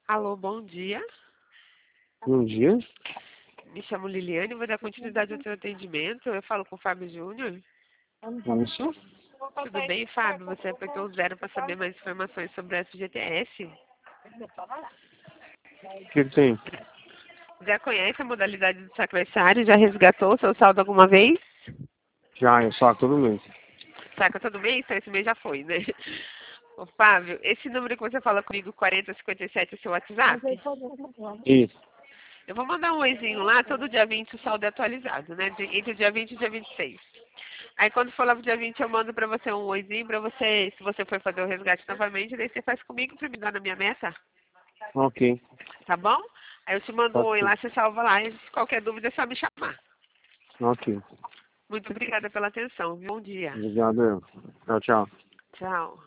Alô, bom dia. Bom dia. Me chamo Liliane, vou dar continuidade ao seu atendimento. Eu falo com o Fábio Júnior. Isso. Tudo bem, Fábio? Você apertou o 0 para saber mais informações sobre a FGTS. O que tem? Já conhece a modalidade do sacrifácio? Já resgatou o seu saldo alguma vez? Já, eu saco todo mês. Saca todo mês? Então esse mês já foi, né? Ô, Fábio, esse número que você fala comigo, 4057, é seu WhatsApp? Isso. Eu vou mandar um oizinho lá, todo dia 20 o saldo é atualizado, né? Entre o dia 20 e o dia 26. Aí quando for lá pro dia 20 eu mando pra você um oizinho pra você, se você for fazer o resgate novamente, daí você faz comigo pra me dar na minha meta, Ok. tá bom? Aí eu te mando um Pode oi ser. lá, você salva lá e qualquer dúvida é só me chamar. Ok. Muito obrigada pela atenção, viu? Bom dia. Obrigado. Tchau, tchau. Tchau.